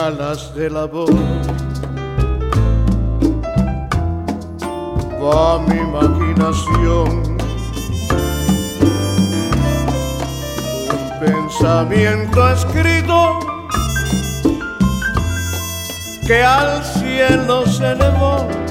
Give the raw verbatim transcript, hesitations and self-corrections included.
ganas del amor. Va mi imaginación, un pensamiento escrito que al cielo se elevó.